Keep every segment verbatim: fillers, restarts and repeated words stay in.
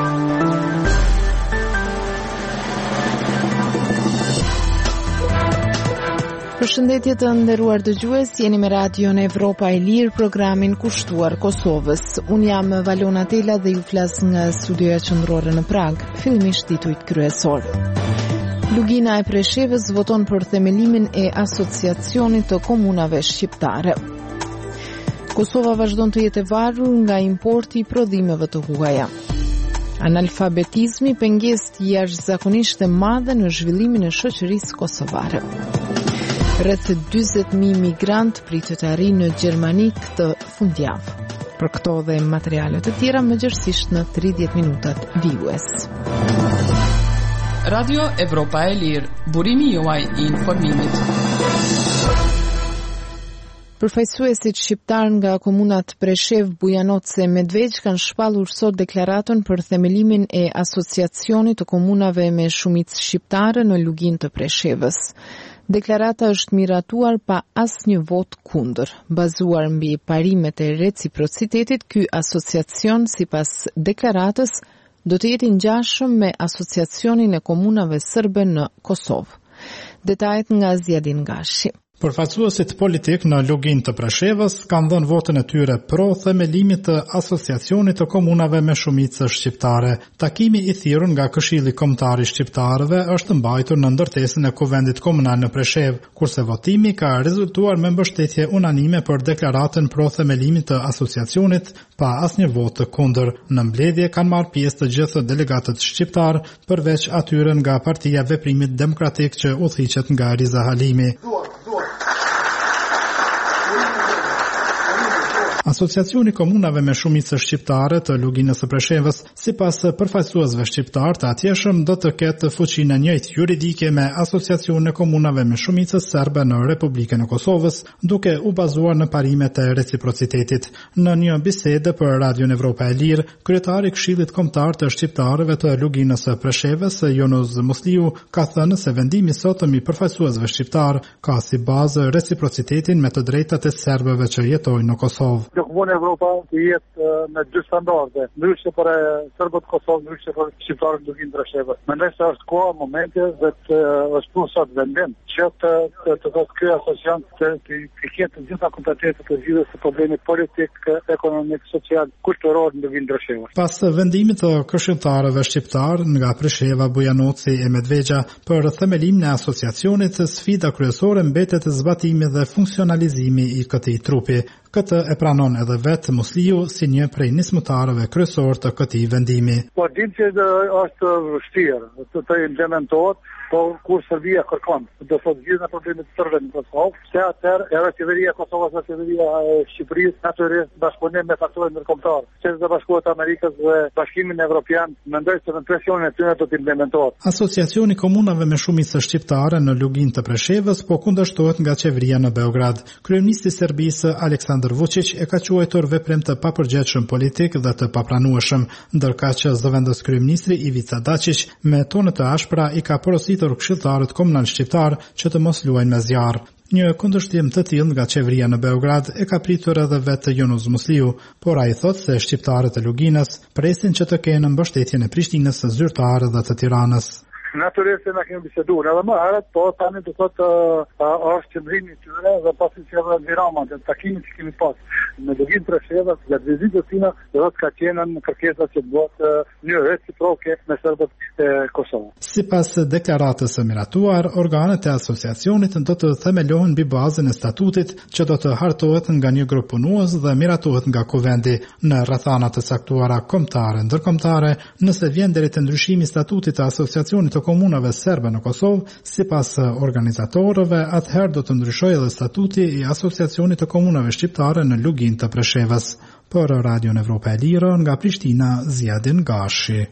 Përshëndetje të nderuar dëgjues, jeni me Radion Evropa e Lirë, programin kushtuar Kosovës. Unë jam Valona Tela dhe ju flas nga studioja qendrore në Prag, fillimisht titujt kryesor. Lugina e Preshevës voton për themelimin e Asociacionit të Komunave Shqiptare. Kosova vazhdon të jetë e varur nga importi i prodhimeve të huaja. Analfabetizmi pengesë jashtëzakonisht e madhe në zhvillimin e shoqërisë kosovare. Rreth dyzet mijë migrant pritet të arrijnë në Gjermani këtë fundjavë. Për këto dhe materiale të tjera mëngjesisht në tridhjetë minutat vijues. Radio Evropa e Lirë, burimi juaj i informimit. Përfaqësuesit shqiptar nga komunat Preshev, Bujanoce e Medveq kanë shpallur sot deklaratën për themelimin e Asociacionit të Komunave me Shumicë Shqiptare në Luginë të Preshevës. Deklarata është miratuar pa asnjë vot kundër. Bazuar mbi parimet e reciprocitetit, ky asociacion, sipas deklaratës, do të jetë i ngjashëm me Asociacionin e Komunave Serbe në Kosovë. Detajet nga Zjadin Gashi. Përfaqësuesit politik në Luginë të Preshevës kanë dhënë votën e tyre pro themelimit të Asociacionit të Komunave me Shumicë Shqiptare. Takimi i thirrur nga Këshilli Kombëtar i Shqiptarëve është mbajtur në ndërtesën e Kuvendit Komunal në Preshev, kurse votimi ka rezultuar me mbështetje unanime për deklaratën pro themelimin të asociacionit pa asnjë vot të kundër. Në mbledhje kanë marrë pjesë të gjithë delegatët shqiptar, përveç atyre nga Partia Veprimit Demokratik që udhëhiqet nga Riza Halimi. Asociacioni Komunave me Shumicë Shqiptare të Luginës së Preshevës, sipas përfaqësuesve shqiptar të atjeshëm, do të ketë fuqinë e njëjtë juridike me Asociacionin e Komunave me Shumicë Serbe në Republikën e Kosovës, duke u bazuar në parimet e reciprocitetit. Në një bisedë për Radion Evropa e Lirë, kryetari i Këshillit Kombëtar të Shqiptarëve të Luginës së Preshevës, Jonuz Musliu, ka thënë se vendimi sot mbi përfaqësuesve shqiptar ka si bazë reciprocitetin me të drejtat e serbëve që jetojnë në Kosovë. Nuk në Evropa të jetë me dy standarde, ndryshe për serbët Kosovë, ndryshe për shqiptarët Luginë të Preshevës. Mendoj se është koha, momenti dhe të është pru sot vendim që të të të të ky asociacion të të ketë të gjitha kompetencat të zgjidhjes së problemit politik, ekonomik, social, kulturor në Luginë të Preshevës. Pas vendimit të këshilltarëve shqiptar nga Presheva, Bujanoci e Medveqa për themelimin e asociacionit, sfida kryesore mbetet zbatimi dhe funksionalizimi i këtij trupi. Këtë e pranon edhe vetë Musliu si një prej nismëtarëve kryesor të këtij vendimi. Po dim që është vështirë të të implementohet, po kur Serbia kërkon, do të thotë gjithë problemet të tërë në Kosovë, se atëherë edhe qeveria e Kosovës dhe qeveria e Shqipërisë natyrisht bashkëpunim me faktorët ndërkombëtar, Qeveria e Bashkuar të Amerikës dhe Bashkimin Evropian, mendoj se në presionin e tyre do të implementohet. Asociacioni Komunave me Shumicë Shqiptare në Luginë të Preshevës po kundërshtohet nga qeveria në Beograd. Kryeministri i Serbisë Aleksandar Vučić e ka quajtur veprim të papërgjegjshëm politik dhe të papranueshëm, ndërkaq që zëvendës kryeministri Ivica Dačić me tone të ashpra i ka porositur këshilltarët komunal shqiptar që të mos luajnë me zjarr. Një kundërshtim të tillë nga qeveria në Beograd e ka pritur edhe vetë Jonuz Musliu, por ai thotë se shqiptarët e Luginës presin që të kenë mbështetjen e Prishtinës së zyrtare dhe të Tiranës. Natyrisht na kemi biseduar edhe më herët, po tani do thotë është qendrimi i tyre dhe pasi që edhe Virama të takimit që kemi pas në Luginë të Preshevës, gjatë vizitës tina, do të ka qenë në kërkesa që bëhet një reciproke me serbët e Kosovës. Sipas deklaratës së miratuar, organet e asociacionit do të themelohen mbi bazën e statutit që do të hartohet nga një grup punues dhe miratohet nga Kuvendi në rrethana të caktuara kombëtare ndërkombëtare, nëse vjen deri te ndryshimi i statutit të asociacionit të komunave serbe në Kosovë, sipas organizatorëve, atëherë do të ndryshojë edhe statuti i Asociacionit të Komunave Shqiptare në Luginë të Preshevës. Për Radion Evropa e Lirë, nga Prishtina, Zjadin Gashi.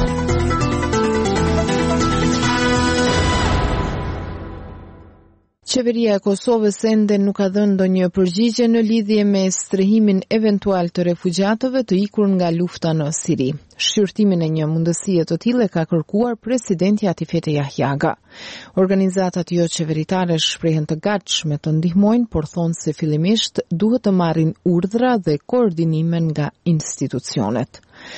Qeveria e Kosovës ende nuk ka dhënë ndonjë përgjigje në lidhje me strehimin eventual të refugjatëve të ikur nga lufta në Siri. Shqyrtimin e një mundësie të tillë ka kërkuar presidenti Atifete Jahjaga. Organizatat jo qeveritare shprehen të gatshme të ndihmojnë, por thonë se fillimisht duhet të marrin urdhra dhe koordinime nga institucionet.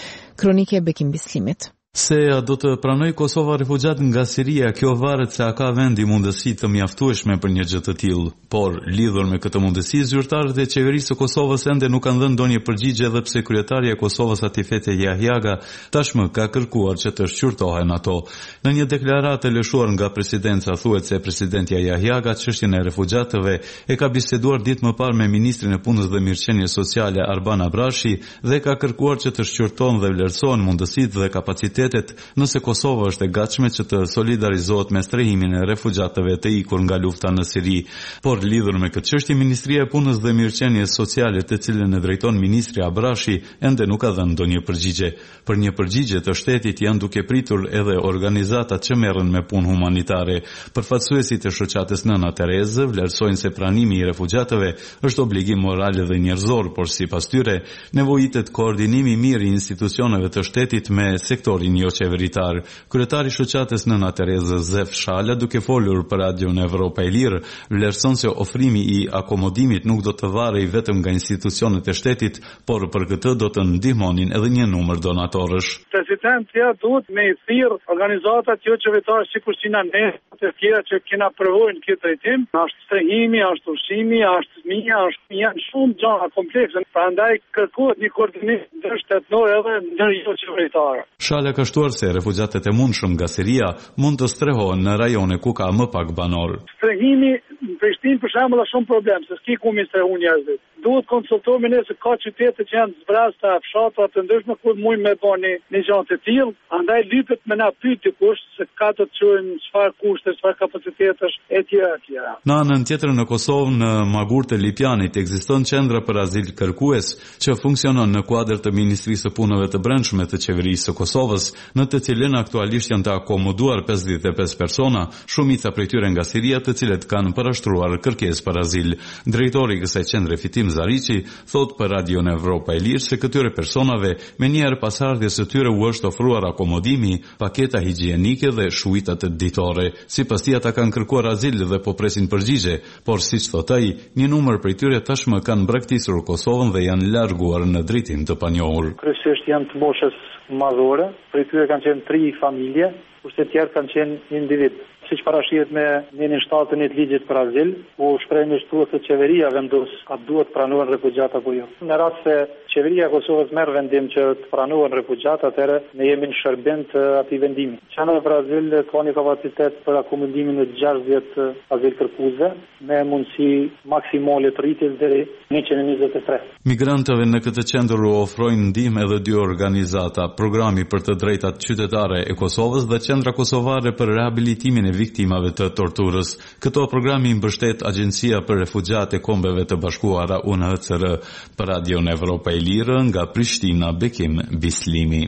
Kronike Bekim Bislimit. Se a do të pranoj Kosova refugjat nga Siria, kjo varet se a ka vendi mundësi të mjaftueshme për një gjë të tillë, por lidhur me këtë mundësi, zyrtarët e qeverisë së Kosovës ende nuk kanë dhënë ndonjë përgjigje edhe pse kryetaria e Kosovës Atifete Jahjaga tashmë ka kërkuar që të shqyrtohen ato. Në një deklaratë e lëshuar nga presidenca thuhet se presidentja Jahjaga çështjen e refugjatëve e ka biseduar ditë më parë me ministrin e punës dhe mirëqenies sociale Arban Abrashi dhe ka kërkuar që të shqyrtohen dhe vlerësohen mundësitë dhe kapacitetet nëse Kosova është e gatshme që të solidarizohet me strehimin e refugjatëve të ikur nga lufta në Siri. Por lidhur me këtë çështje, Ministria e Punës dhe Mirëqenies Sociale, të cilën e drejton ministri Abrashi, ende nuk ka dhënë ndonjë përgjigje. Për një përgjigje të shtetit janë duke pritur edhe organizatat që merren me punë humanitare. Përfaqësuesit e shoqatës Nëna Terezë vlerësojnë se pranimi i refugjatëve është obligim moral dhe njerëzor, por sipas tyre nevojitet koordinimi i mirë i institucioneve të shtetit me sektorin jo qeveritar. Kryetari i shoqatës Nëna Terezë Zef Shala, duke folur për Radion Evropa e Lirë, vlerëson se ofrimi i akomodimit nuk do të varej vetëm nga institucionet e shtetit, por për këtë do të ndihmonin edhe një numër donatorësh. Presidentja duhet me i thirr organizatat jo qeveritare sikur si na ne, të tjera që kena përvojën këtë drejtim, është strehimi, është ushqimi, është fëmia, është janë shumë gjëra komplekse, prandaj kërkohet një koordinim ndërshtetëror edhe ndër jo qeveritar. Shala ka shtuar se refugjatët e mundshëm nga Siria mund të strehohen në rajone ku ka më pak banor. Strehimi në Prishtinë për shembull është shumë problem, se s'ki ku mi strehu njerëzit. Duhet konsultohemi ne se ka qytete që janë zbrasta, fshatra të ndryshme ku mund me bëni një gjë të tillë, andaj lypet me na pyet dikush se ka të çojmë çfarë kushte, çfarë kapacitetesh etj etj. Në anën tjetër në Kosovë, në Magurët e Lipjanit ekziston qendra për azil kërkues që funksionon në kuadër të Ministrisë së Punëve të Brendshme të Qeverisë së Kosovës, në të cilën aktualisht janë të akomoduar pesëdhjetë e pesë persona, shumica prej tyre nga Siria, të cilët kanë parashtruar kërkesë për azil. Drejtori i kësaj qendre Fitim Zariçi thot për Radion Evropa e Lirë se këtyre personave me njëherë pas ardhjes së tyre u është ofruar akomodimi, paketa higjienike dhe shuitat ditore. Sipas tij ata kanë kërkuar azil dhe po presin përgjigje, por siç thot ai, një numër prej tyre tashmë kanë braktisur Kosovën dhe janë larguar në drejtim të panjohur. Kryesisht janë të moshës madhore, prej tyre kanë qenë tri familje, kurse të tjerë kanë qenë individ. Siç parashihet me njenin shtatën e ligjit për azil, u shprehni shtuat se qeveria vendos a duhet pranohen refugjat apo jo. Në rast se qeveria e Kosovës merr vendim që të pranohen refugjat, atëherë ne jemi në shërbim të atij vendimi. Qendra për azil ka një kapacitet për akomodimin e gjashtëdhjetë azil kërkuesve me mundësi maksimale të rritjes deri në njëqind e njëzet e tre. Migrantëve në këtë qendër u ofrojnë ndihmë edhe dy organizata, Programi për të drejtat qytetare e Kosovës dhe Qendra Kosovare për rehabilitimin e viktimave të torturës. Këto programi mbështet Agjencia për Refugjat e Kombeve të Bashkuara U N H C R. Për Radion Evropa e Lirë nga Prishtina, Bekim Bislimi.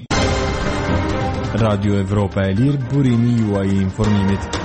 Radio Evropa e Lirë, burimi juaj i informimit.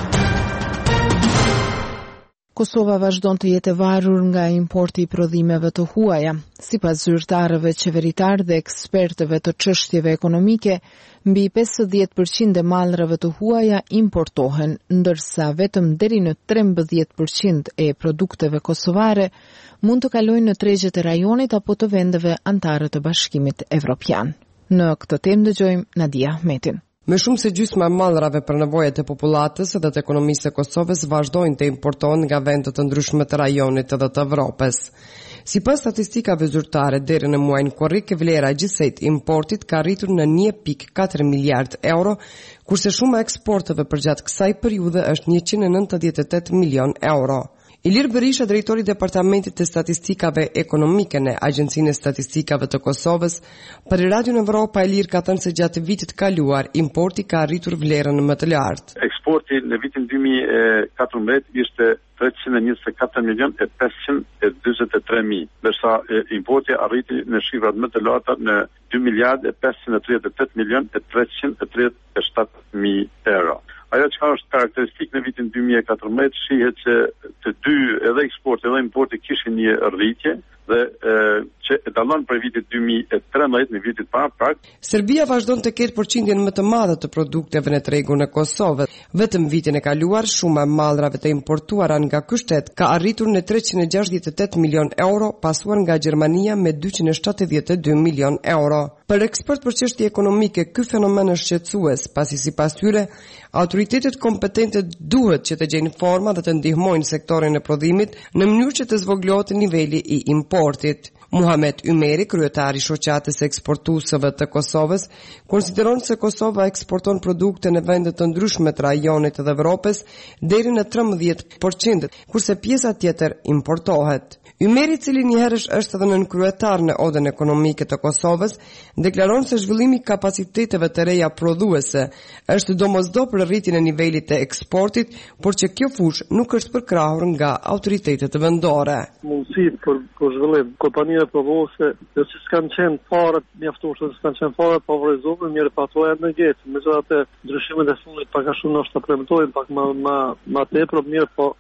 Kosova vazhdon të jetë e varur nga importi i prodhimeve të huaja. Sipas zyrtarëve qeveritar dhe ekspertëve të çështjeve ekonomike, mbi pesëdhjetë përqind e mallrave të huaja importohen, ndërsa vetëm deri në trembëdhjetë përqind e produkteve kosovare mund të kalojnë në tregjet e rajonit apo të vendeve anëtare të Bashkimit Evropian. Në këtë temë dëgjojmë Nadia Ahmetin. Me shumë se gjysma e mallrave për nevojat e popullatës dhe të ekonomisë së Kosovës vazhdojnë të importohen nga vende të ndryshme të rajonit dhe të Evropës. Sipas statistikave zyrtare, deri në muajin korrik, vlera e gjithsejt importit ka rritur në një pikë katër miliard euro, kurse shuma e eksporteve përgjatë kësaj periudhe është njëqind e nëntëdhjetë e tetë milion euro. Ilir Berisha, drejtori i Departamentit të Statistikave Ekonomike në Agjencinë e Statistikave të Kosovës, për Radion Evropa e Lirë ka thënë se gjatë vitit kaluar importi ka arritur vlerën më të lartë. Eksporti në vitin dy mijë e katërmbëdhjetë ishte treqind e njëzet e katër milion e pesëqind e dyzet e tre mijë, ndërsa importi arriti në shifrat më të larta në dy miliard e pesëqind e tridhjetë e tetë milion e treqind e tridhjetë e shtatë mijë euro. Ajo që është karakteristik në vitin dy mijë e katërmbëdhjetë shihet që të dy edhe eksporti edhe importi kishin një rritje, dhe e, që dallon për vitin dy mijë e tretnaest në vitin para prak. Serbia vazhdon të ketë përqindjen më të madhe të produkteve në tregun e Kosovës. Vetëm vitin e kaluar, shuma e mallrave të importuara nga ky shtet ka arritur në treqind e gjashtëdhjetë e tetë milion euro, pasuar nga Gjermania me dyqind e shtatëdhjetë e dy milion euro. Për ekspert për çështje ekonomike, ky fenomen është shqetësues, pasi sipas tyre, autoritetet kompetente duhet që të gjejnë forma dhe të ndihmojnë sektorin e prodhimit në mënyrë që të zvoglohet niveli i importit. Muhamet Ymeri, kryetari i shoqatës eksportuesve të Kosovës, konsideron se Kosova eksporton produkte në vende të ndryshme të rajonit të Evropës deri në trembëdhjetë përqind, kurse pjesa tjetër importohet. Ymeri, i cili njëherë është edhe nën kryetar në Odën Ekonomike të Kosovës, deklaron se zhvillimi i kapaciteteve të reja prodhuese është domosdo për rritjen e nivelit të eksportit, por që kjo fushë nuk është përkrahur nga autoritetet vendore. Mundësi për, për zhvillim, kompania prodhuese, jo që s'kanë qenë fare mjaftueshme, s'kanë qenë fare favorizuar, mirë pa ato janë në gjetë. Megjithatë, ndryshimet e fundit pak a shumë ndoshta të premtojnë pak më më më tepër, mirë, po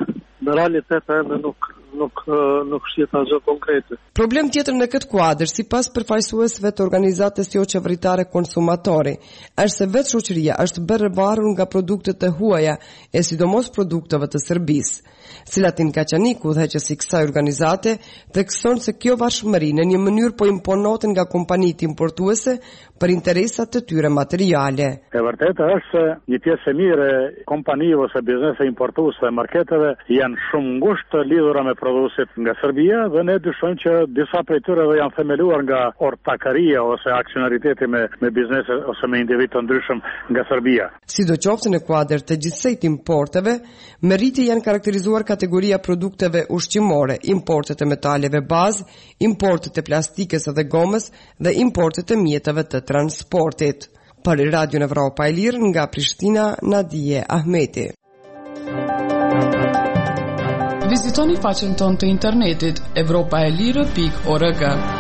në realitet ende nuk nuk nuk shihet asgjë konkrete. Problem tjetër në këtë kuadër, sipas përfaqësuesve të organizatës jo qeveritare Konsumatori, është se vetë shoqëria është bërë varur nga produktet e huaja, e sidomos produkteve të Serbisë. Selatin Kaçaniku, udhëheqësi i kësaj organizate, thekson se kjo varshmëri në një mënyrë po imponohet nga kompanitë importuese për interesat të tyre materiale. E vërtetë është se një pjesë e mirë e kompanive ose biznese importuese e marketeve janë shumë ngushtë të lidhura me prodhuesit nga Serbia dhe ne dyshojmë që disa prej tyre dhe janë themeluar nga ortakaria ose aksionariteti me, me biznese ose me individ të ndryshëm nga Serbia. Sidoqoftë në kuadër të gjithsejt importeve, me rritje janë karakterizuar kategoria produkteve ushqimore, importet e metaleve bazë, importet e plastikës dhe gomës dhe importet e mjeteve të transportit. Për Radio Evropa e Lirë nga Prishtina, Nadije Ahmeti. Vizitoni faqen tonë të internetit evropaelire pikë org.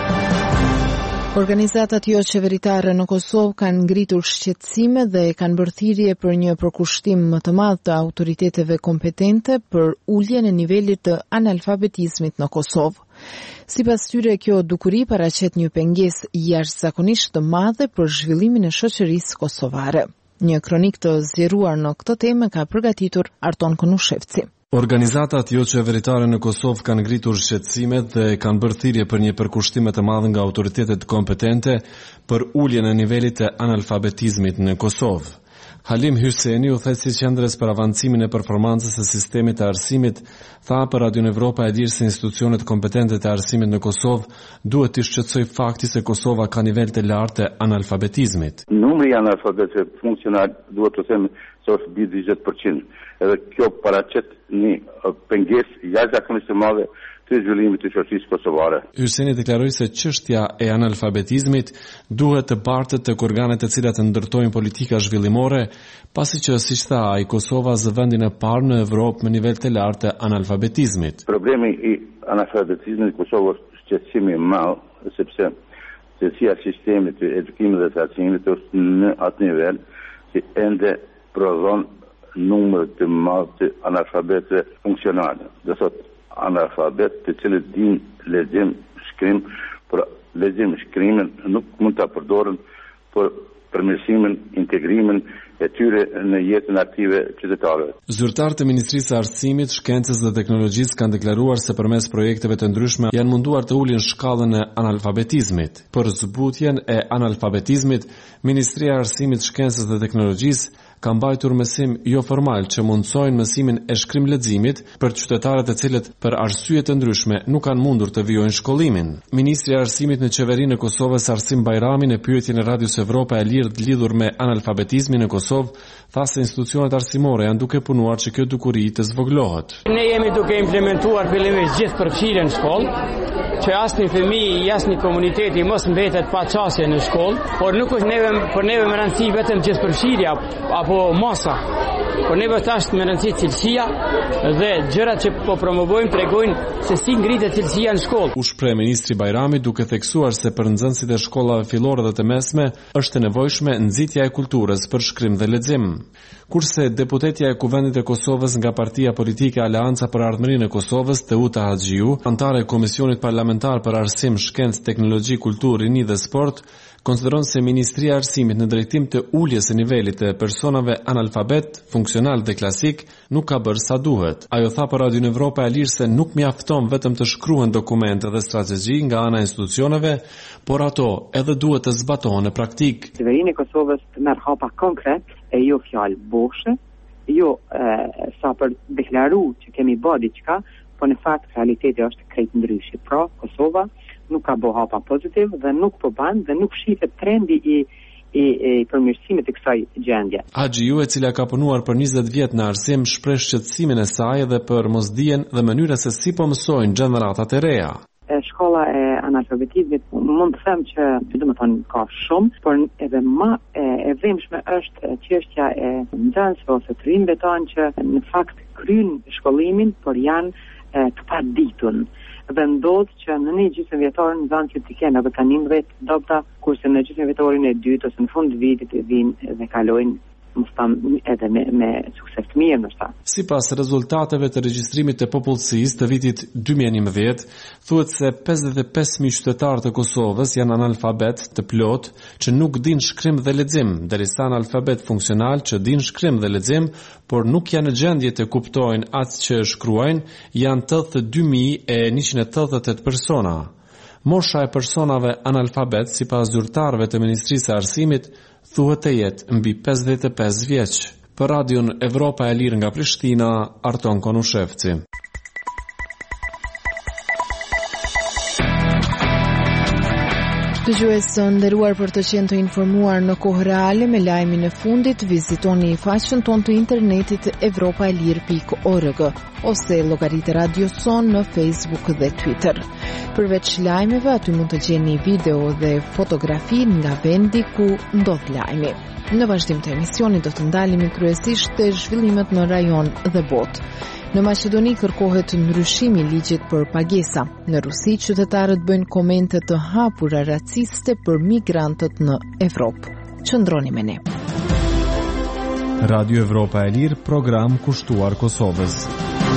Organizatat jo qeveritare në Kosovë kanë ngritur shqetësime dhe kanë bërë thirrje për një përkushtim më të madh të autoriteteve kompetente për uljen e nivelit të analfabetizmit në Kosovë. Sipas tyre, kjo dukuri paraqet një pengesë jashtëzakonisht të madhe për zhvillimin e shoqërisë kosovare. Një kronik të zgjeruar në këtë temë ka përgatitur Arton Konushevci. Organizatat jo qeveritare në Kosovë kanë ngritur shqetësimet dhe kanë bërë thirrje për një përkushtim të madh nga autoritetet kompetente për uljen e nivelit të analfabetizmit në Kosovë. Halim Hyseni, udhëheqësi i qendrës për avancimin e performancës së sistemit të arsimit, tha për Radio Evropa e Lirë se institucionet kompetente të arsimit në Kosovë duhet të shqetësojë fakti se Kosova ka nivel të lartë të analfabetizmit. Numri i analfabetëve funksional duhet të them se është mbi njëzet përqind. Edhe kjo paraqet një pengesë jashtëzakonisht të madhe të zhvillimit të shoqërisë kosovare. Hyseni deklaroi se çështja e analfabetizmit duhet të bartet tek organet të cilat ndërtojnë politika zhvillimore, pasi që, siç tha ai, Kosova zë vendin e parë në Evropë me nivel të lartë të analfabetizmit. Problemi i analfabetizmit në Kosovë është shqetësimi i madh, sepse cilësia e sistemit të edukimit dhe të arsimit është në atë nivel që ende prodhon numër të madh të analfabetëve funksionale. Do thotë analfabet të cilët din lexim, shkrim, por lexim, shkrimin nuk mund ta përdoren për përmirësimin, integrimin e tyre në jetën aktive qytetare. Zyrtarët e Ministrisë së Arsimit, Shkencës dhe Teknologjisë kanë deklaruar se përmes projekteve të ndryshme janë munduar të ulin shkallën e analfabetizmit. Për zbutjen e analfabetizmit, Ministria e Arsimit, Shkencës dhe Teknologjisë ka mbajtur mësim jo formal që mundsojnë mësimin e shkrim leximit për qytetarët e cilët për arsye të ndryshme nuk kanë mundur të vijojnë shkollimin. Ministri i Arsimit në Qeverinë e Kosovës, Arsim Bajrami, në pyetjen e Radios Evropa e Lirë lidhur me analfabetizmin në Kosovë, tha se institucionet arsimore janë duke punuar që kjo dukuri të zvoglohet. Ne jemi duke implementuar fillimisht gjithë përfshirjen në shkollë, që asnjë fëmijë i asnjë komuniteti mos mbetet pa çështje në shkollë, por nuk është neve për neve më rëndësi vetëm gjithë përfshirja apo masa. por neve është me rëndësi cilësia dhe gjërat që po promovojmë tregojnë se si ngritet cilësia në shkollë. U shpreh ministri Bajrami duke theksuar se për nxënësit e shkollave fillore dhe të mesme është e nevojshme nxitja e kulturës për shkrim dhe lexim. Kurse deputetja e Kuvendit e Kosovës nga Partia Politike Aleanca për Ardhmërinë e Kosovës, Teuta Haxhiu, antare e Komisionit Parlamentar për Arsim, Shkencë, Teknologji, Kulturë, Rini dhe Sport, konsideron se Ministria e Arsimit në drejtim të uljes së nivelit të personave analfabet, funksional dhe klasik nuk ka bërë sa duhet. Ajo tha për Radio Evropa e Lirë se nuk mjafton vetëm të shkruhen dokumente dhe strategji nga ana e institucioneve, por ato edhe duhet të zbatohen në praktik. Qeverinë e Kosovës të merr hapa konkret e jo fjalë boshe, jo e, sa për deklaru që kemi bërë diçka, po në fakt realiteti është krejt ndryshe. Pra, Kosova nuk ka bë hapa pozitiv dhe nuk po ban dhe nuk shihet trendi i i, i përmirësimit të kësaj gjendje. Haxhiu, e cila ka punuar për njëzet vjet në arsim, shpreh shqetësimin e saj dhe për mosdijen dhe mënyrën se si po mësojnë gjeneratat e reja. Shkolla e analfabetizmit mund të them që, do të thonë, ka shumë, por edhe më e, e dhimbshme është çështja e nxënësve ose të rinjve tanë që në fakt kryejnë shkollimin, por janë e, të paditun. Dhe ndodh që në një gjysmë vjetor nxënësit të kenë edhe kanë njëmbëdhjetë dobta, kurse në gjysmë vjetorin e dytë ose në fund të vitit vinë dhe kalojnë edhe me, me sukses të mirë ndoshta. Sipas rezultateve të regjistrimit të popullsisë të vitit dy mijë e njëmbëdhjetë, thuhet se pesëdhjetë e pesë mijë qytetarë të Kosovës janë analfabet të plot që nuk dinë shkrim dhe lexim, derisa analfabet funksional që dinë shkrim dhe lexim, por nuk janë në gjendje të kuptojnë atë që shkruajnë, janë tetëdhjetë e dy mijë e njëqind e tetëdhjetë e tetë persona. Mosha e personave analfabet, sipas zyrtarëve të Ministrisë së Arsimit, thuhet të jetë mbi pesëdhjetë e pesë vjeç. Për Radion Evropa e Lirë nga Prishtina, Arton Konushevci. Dëgjues të nderuar, për të qenë të informuar në kohë reale me lajmin e fundit, vizitoni faqen tonë të internetit evropa e lirë pikë org ose llogaritë Radio Son në Facebook dhe Twitter. Përveç lajmeve, aty mund të gjeni video dhe fotografi nga vendi ku ndodh lajmi. Në vazhdim të emisionit do të ndalemi kryesisht te zhvillimet në rajon dhe botë. Në Maqedoni kërkohet ndryshimi i ligjit për pagesa. Në Rusi, qytetarët bëjnë komente të hapura raciste për migrantët në Evropë. Qëndroni me ne. Radio Evropa e Lirë, program kushtuar Kosovës.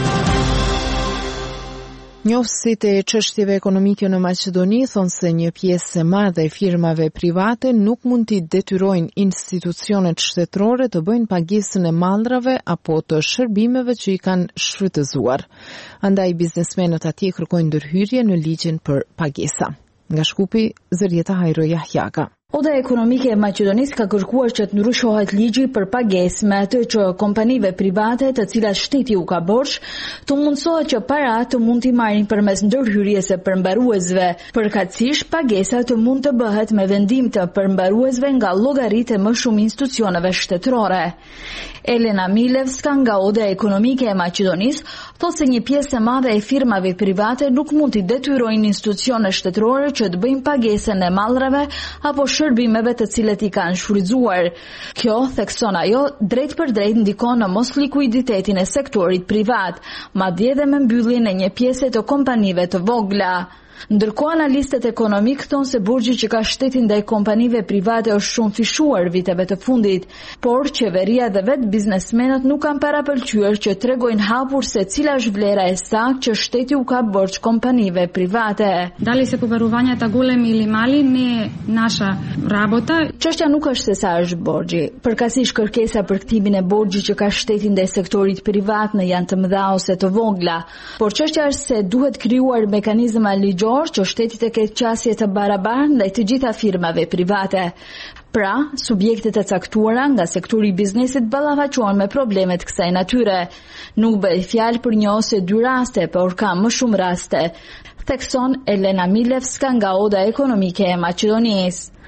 Njohësit e çështjeve ekonomike në Maqedoni thonë se një pjesë e madhe e firmave private nuk mund t'i detyrojnë institucionet shtetërore të bëjnë pagesën e mallrave apo të shërbimeve që i kanë shfrytëzuar. Andaj biznesmenët atje kërkojnë ndërhyrje në ligjin për pagesa. Nga Shkupi, Zërieta Hajro Jahjaga. Oda ekonomike e Maqedonisë ka kërkuar që të ndryshohet ligji për pagesë me atë që kompanive private të cilat shteti u ka borxh të mundsohet që paratë të mund t'i marrin përmes ndërhyrjes së përmbaruesve. Përkatësisht, pagesa të mund të bëhet me vendim të përmbaruesve nga llogaritë e më shumë institucioneve shtetërore. Elena Milevska nga Oda ekonomike e Maqedonisë thotë se një pjesë e madhe e firmave private nuk mund t'i detyrojnë institucione shtetërore që të bëjnë pagesën e mallrave apo shërbimeve të cilët i kanë shfrytzuar. Kjo, thekson ajo, drejt për drejt ndikon në mos likuiditetin e sektorit privat, madje edhe me mbylljen e një pjese të kompanive të vogla. Ndërkohë analistët ekonomik thonë se borxhi që ka shteti ndaj kompanive private është shumë fishuar viteve të fundit, por qeveria dhe vetë biznesmenët nuk kanë parapëlqyer që tregojnë hapur se cila është vlera e saktë që shteti u ka borxh kompanive private. Dali se poverovanja golemi ili mali ne nasha rabota. Çështja nuk është se sa është borxhi. Përkatësisht kërkesa për kthimin e borxhit që ka shteti ndaj sektorit privat në janë të mëdha ose të vogla, por çështja është se duhet krijuar mekanizma ligjor që shteti të ketë qasje të barabartë ndaj të gjitha firmave private. Pra, subjektet e caktuara nga sektori i biznesit ballafaqohen me problemet kësaj natyre. Nuk bëhet fjalë për një ose dy raste, por ka më shumë raste, thekson Elena Milevska nga Oda ekonomike e Maqedonisë.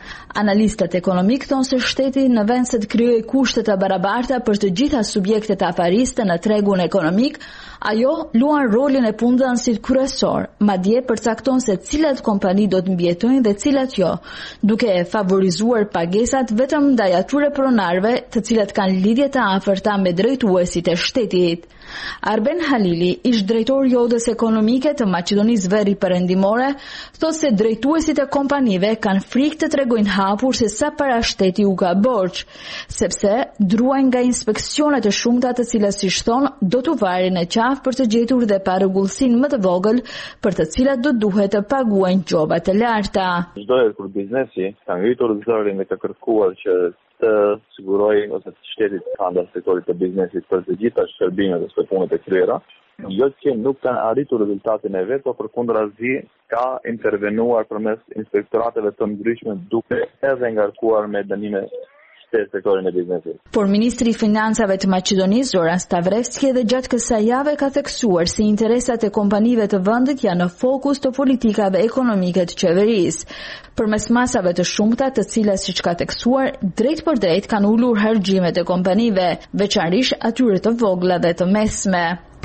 Analistët ekonomik thonë se shteti në vend se të krijojë kushte të barabarta për të gjitha subjektet afariste në tregun ekonomik, ajo luan rolin e punëdhënësit kryesor, madje përcakton se cilat kompani do të mbjetojnë dhe cilat jo, duke favorizuar pagesat vetëm ndaj atyre pronarëve të cilat kanë lidhje të afërta me drejtuesit e shtetit. Arben Halili, ish drejtor i Odës Ekonomike të Maqedonisë Veriperëndimore, thotë se drejtuesit e kompanive kanë frikë të tregojnë hapur se sa para shteti u ka borxh, sepse druajnë nga inspeksionet e shumta të cilat, siç thonë, do t'u varin në qafë për të gjetur dhe parregullsinë më të vogël për të cilat do duhet të paguajnë gjoba të larta. Çdo kur biznesi ka ngritur zërin dhe ka kërkuar që të siguroj ose të shtetit ka ndër sektorit të biznesit për të gjitha shërbimet ose punët e kryera, jo që nuk kanë arritur rezultatin e vet, por përkundrazi ka intervenuar përmes inspektorateve të ndryshme duke edhe ngarkuar me dënime të sektorin e biznesit. Por ministri i financave të Maqedonisë, Zoran Stavrevski, edhe gjatë kësaj jave ka theksuar se interesat e kompanive të vendit janë në fokus të politikave ekonomike të qeverisë. Përmes masave të shumta, të cilat, siç ka theksuar, drejt për drejt kanë ulur harxhimet e kompanive, veçanërisht atyre të vogla dhe të mesme.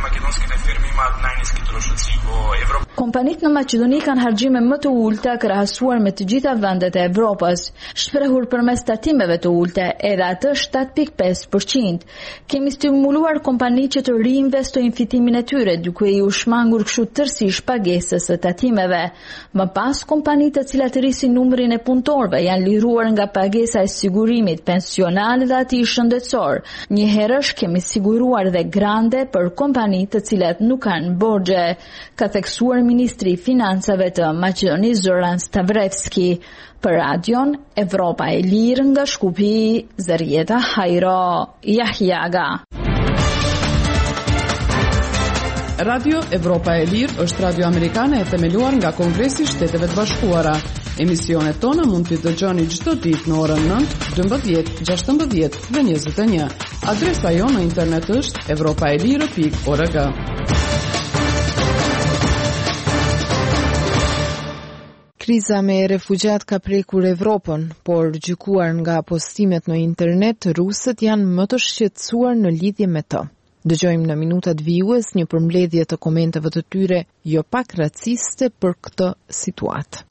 Kompanitë në Maqedoni kanë harxhime më të ulta krahasuar me të gjitha vendet e Evropës, shprehur përmes tatimeve të ulta, edhe atë shtatë pikë pesë përqind. Kemi stimuluar kompanitë që të riinvestojnë fitimin e tyre, duke i u shmangur kështu tërësisht pagesës së tatimeve. Më pas, kompanitë të cilat rrisin numrin e punëtorëve janë liruar nga pagesa e sigurimit pensional dhe atij shëndetësor. Një herësh kemi siguruar dhe grande për kompanitë të cilat nuk kanë borxhe, ka theksuar ministri i financave të Maqedonisë Zoran Stavrevski. Për radion Evropa e Lirë nga Shkupi, Zërjeta Hajro Jahjaga. Radio Evropa e Lirë është radio amerikane e themeluar nga Kongresi i Shteteve të Bashkuara. Emisionet tona mund t'i dëgjoni çdo ditë në orën nëntë, dymbëdhjetë, gjashtëmbëdhjetë dhe njëzet e një. Adresa jonë në internet është evropaelire pikë org. Kriza me refugjat ka prekur Evropën, por gjykuar nga postimet në internet, rusët janë më të shqetësuar në lidhje me të. Dëgjojmë në minutat vijues një përmbledhje të komenteve të tyre jo pak raciste për këtë situatë.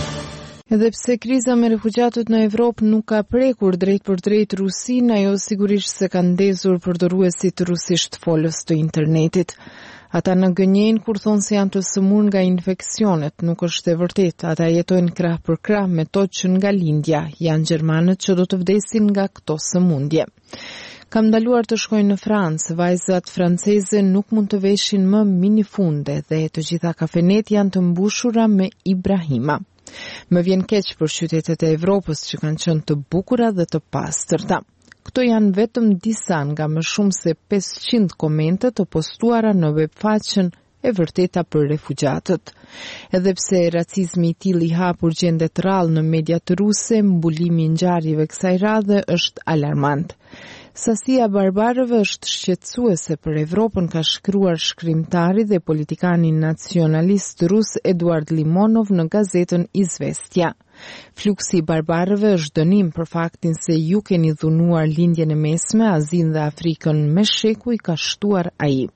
Edhe pse kriza me refugjatët në Evropë nuk ka prekur drejt për drejt Rusinë, ajo sigurisht se ka ndezur përdoruesit rusisht folës të internetit. Ata në gënjejnë kur thonë se janë të sëmur nga infeksionet, nuk është e vërtet. Ata jetojnë krah për krah me to që nga lindja janë gjermanët që do të vdesin nga këto sëmundje. Kam ndaluar të shkojnë në Francë, vajzat franceze nuk mund të veshin më minifunde dhe të gjitha kafenet janë të mbushura me Ibrahima. Më vjen keq për qytetet e Evropës që kanë qenë të bukura dhe të pastërta. Këto janë vetëm disa nga më shumë se pesëqind komente të postuara në webfaqen e vërteta për refugjatët. Edhe pse racizmi i tillë i hapur gjendet rrallë në mediat ruse, mbulimi i ngjarjeve kësaj radhe është alarmant. Sasia barbarëve është shqetësuese për Evropën, ka shkruar shkrimtari dhe politikani nacionalist rus Eduard Limonov në gazetën Izvestja. Fluksi i barbarëve është dënim për faktin se ju keni dhunuar lindjen e mesme, Azinë dhe Afrikën me sheku, i ka shtuar ai.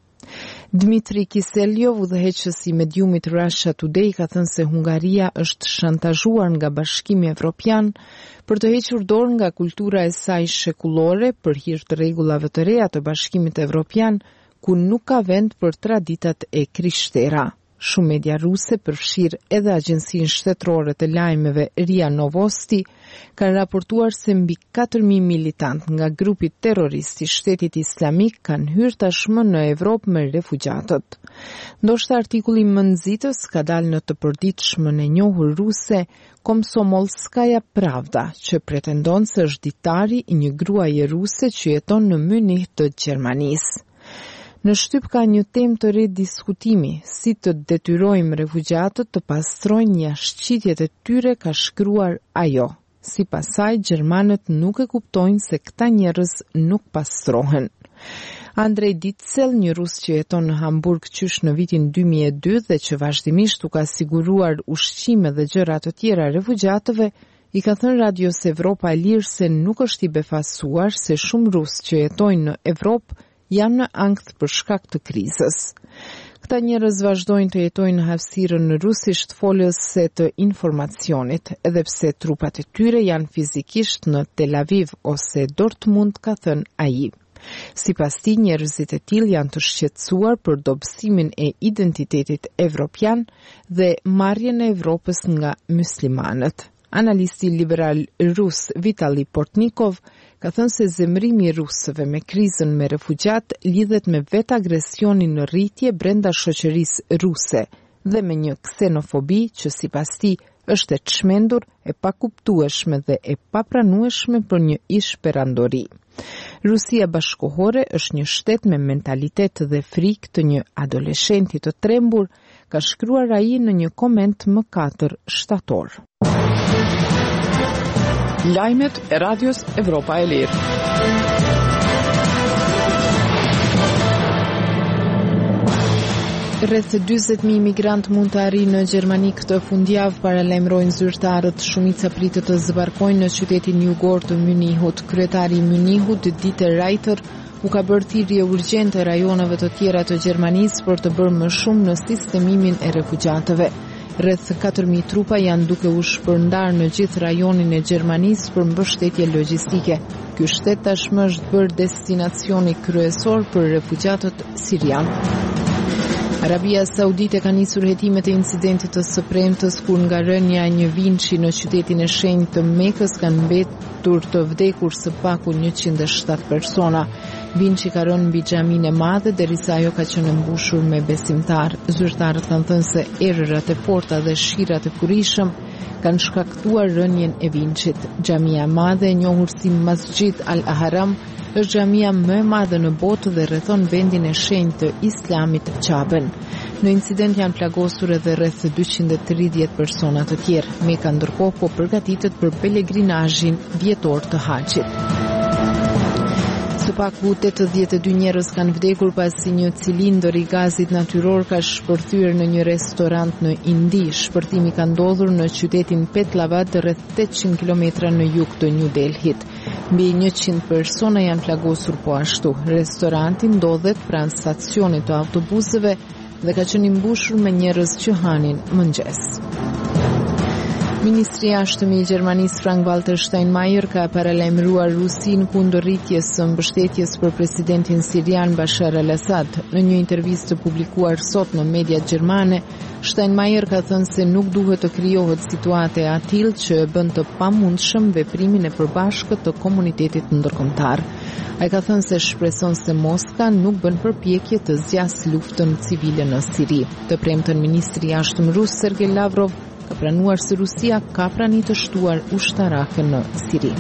Dmitri Kiselyov, udhëheqës i mediumit Russia Today, ka thënë se Hungaria është shantazhuar nga Bashkimi Evropian për të hequr dorë nga kultura e saj shekullore për hir të rregullave të reja të Bashkimit Evropian, ku nuk ka vend për traditat e krishtera. Shumë media ruse, përfshirë edhe agjensinë shtetërore të lajmeve Ria Novosti, kanë raportuar se mbi katër mijë militant nga grupi terrorist i Shtetit Islamik kanë hyrë tashmë në Evropë me refugjatët. Ndoshta artikulli më nxitës ka dalë në të përditshmën e njohur ruse Komsomolskaja Pravda, që pretendon se është ditari i një gruaje ruse që jeton në Münih të Gjermanisë. Në shtyp ka një temë të re diskutimi, si të detyrojmë refugjatët të pastrojnë jashtëqitjet e tyre, ka shkruar ajo. Sipas saj, gjermanët nuk e kuptojnë se këta njerëz nuk pastrohen. Andrej Ditzel, një rus që jeton në Hamburg qysh në vitin dy mijë e dy dhe që vazhdimisht u ka siguruar ushqime dhe gjëra të tjera refugjatëve, I ka thënë Radios Evropa e Lirë se nuk është i befasuar se shumë rusë që jetojnë në Evropë janë në ankth për shkak të krizës. Këta njerëz vazhdojnë të jetojnë në hapësirën në rusisht folës se të informacionit, edhe pse trupat e tyre janë fizikisht në Tel Aviv ose Dortmund, ka thënë ai. Sipas tij, njerëzit e tillë janë të shqetësuar për dobësimin e identitetit evropian dhe marrjen e Evropës nga muslimanët. Analisti liberal rus Vitali Portnikov ka thënë se zemrimi i rusëve me krizën me refugjat lidhet me vetë agresionin në rritje brenda shoqërisë ruse dhe me një ksenofobi që sipas tij është e çmendur, e pakuptueshme dhe e papranueshme për një ish perandori. Rusia bashkohore është një shtet me mentalitet dhe frikë të një adoleshenti të trembur, ka shkruar ai në një koment më katër shtator. Lajmet e Radios Evropa e Lirë. Rreth dyzet mijë migrant mund të arrijnë në Gjermani këtë fundjavë, paralajmërojnë zyrtarët. Shumica pritet të zbarkojnë në qytetin jugor të Munihut. Kryetari i Munihut, Dieter Reiter, u ka bërë thirrje urgjente rajoneve të tjera të Gjermanisë për të bërë më shumë në sistemimin e refugjatëve. Rreth katër mijë trupa janë duke u shpërndarë në gjithë rajonin e Gjermanisë për mbështetje logjistike. Ky shtet tashmë është bërë destinacioni kryesor për refugjatët sirianë. Arabia Saudite ka nisur hetimet e incidentit të së premtës kur nga rënja e një vinçi në qytetin e shenjtë të Mekës kanë mbetur të vdekur së paku njëqind e shtatë persona. Vinçi ka rënë mbi xhaminë e madhe derisa ajo ka qenë mbushur me besimtar. Zyrtarët kanë thënë se errërat e forta dhe shirat e kurishëm kanë shkaktuar rënjen e vinçit. Xhamia e madhe, e njohur si Masjid Al-Haram, është xhamia më e madhe në botë dhe rrethon vendin e shenjtë të Islamit Qaben. Në incident janë plagosur edhe rreth dyqind e tridhjetë persona të tjerë. Meka ndërkohë po përgatitet për pelegrinazhin vjetor të haxhit. Së paku tetëdhjetë e dy njerëz kanë vdekur pasi një cilindër i gazit natyror ka shpërthyer në një restorant në Indi. Shpërtimi ka ndodhur në qytetin Petlavad, rreth tetëqind kilometra në jug të New Delhit. Mbi njëqind persona janë plagosur po ashtu. Restoranti ndodhet pranë stacionit të autobusëve dhe ka qenë i mbushur me njerëz që hanin mëngjes. Ministri i Jashtëm i Gjermanisë Frank-Walter Steinmeier ka paralajmëruar Rusinë kundër rritjes së mbështetjes për presidentin sirian Bashar al-Assad. Në një intervistë publikuar sot në mediat gjermane, Steinmeier ka thënë se nuk duhet të krijohet situate e atill që e bën të pamundshëm veprimin e përbashkët të komunitetit ndërkombëtar. Ai ka thënë se shpreson se Moska nuk bën përpjekje të zgjasë luftën civile në Siri. Të premtën ministri i Jashtëm rus Sergej Lavrov ka pranuar se Rusia ka pranitë të shtuar ushtarake në Siri.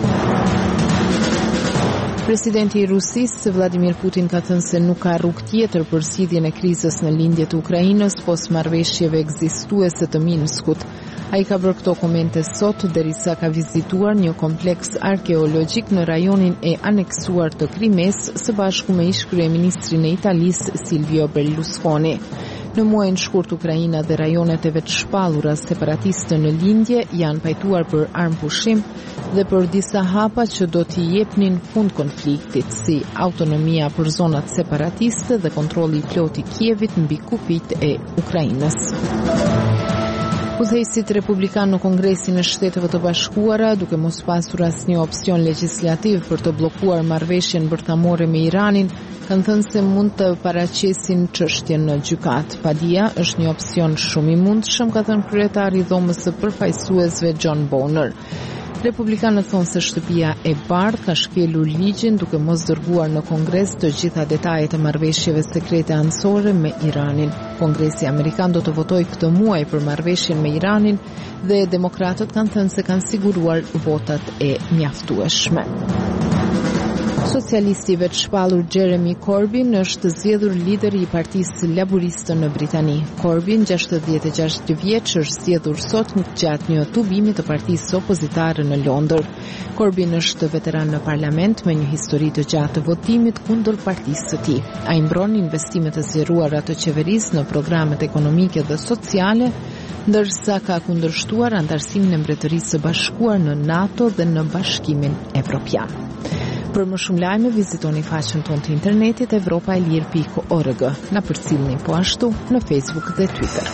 Presidenti i Rusisë, Vladimir Putin, ka thënë se nuk ka rrugë tjetër për zgjidhjen e krizës në lindje të Ukrainës pos marrëveshjeve ekzistuese të Minskut. Ai ka bërë këto komente sot derisa ka vizituar një kompleks arkeologjik në rajonin e aneksuar të Krimes së bashku me ish kryeministrin e Italisë Silvio Berlusconi. Në muajin shkurt Ukraina dhe rajonet e vetë shpallura separatiste në lindje janë pajtuar për armpushim dhe për disa hapa që do t'i jepnin fund konfliktit, si autonomia për zonat separatiste dhe kontrolli i plotë i Kievit mbi kufijtë e Ukrainës. Udhëheqësit republikan në Kongresin e Shteteve të Bashkuara, duke mos pasur asnjë opsion legjislativ për të bllokuar marrëveshjen bërthamore me Iranin, kanë thënë se mund të paraqesin çështjen në gjykat. Padia është një opsion shumë i mundshëm, ka thënë kryetari i dhomës së përfaqësuesve John Boehner. Republikanët thonë se Shtëpia e Bardhë ka shkelur ligjin duke mos dërguar në Kongres të gjitha detajet e marrëveshjeve sekrete anësore me Iranin. Kongresi Amerikan do të votojë këtë muaj për marrëveshjen me Iranin dhe demokratët kanë thënë se kanë siguruar votat e mjaftueshme. Socialisti i vetë shpallur Jeremy Corbyn është zgjedhur lideri i Partisë Laburiste në Britani. Corbyn, gjashtëdhjetë e gjashtë vjeç, është zgjedhur sot gjatë një tubimi të partisë opozitare në Londër. Corbyn është veteran në parlament me një histori të gjatë të votimit kundër partisë së tij. Ai mbron investimet e zgjeruara të qeverisë në programet ekonomike dhe sociale ndërsa ka kundërshtuar antarësimin e Mbretërisë së Bashkuar në NATO dhe në Bashkimin Evropian. Për më shumë lajme, vizitoni faqen tonë të internetit evropaelir pikë org. Na përcjellni po ashtu në Facebook dhe Twitter.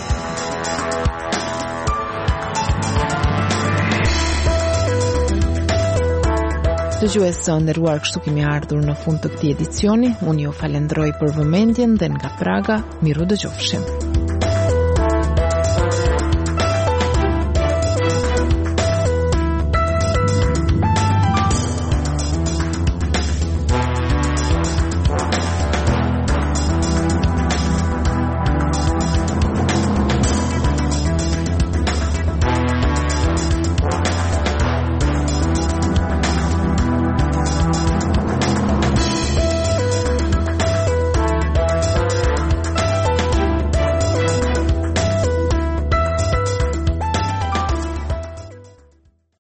Dëgjues së nderuar, kështu kemi ardhur në fund të këtij edicioni. Unë ju falenderoj për vëmendjen dhe nga Praga, miru dëgjofshim.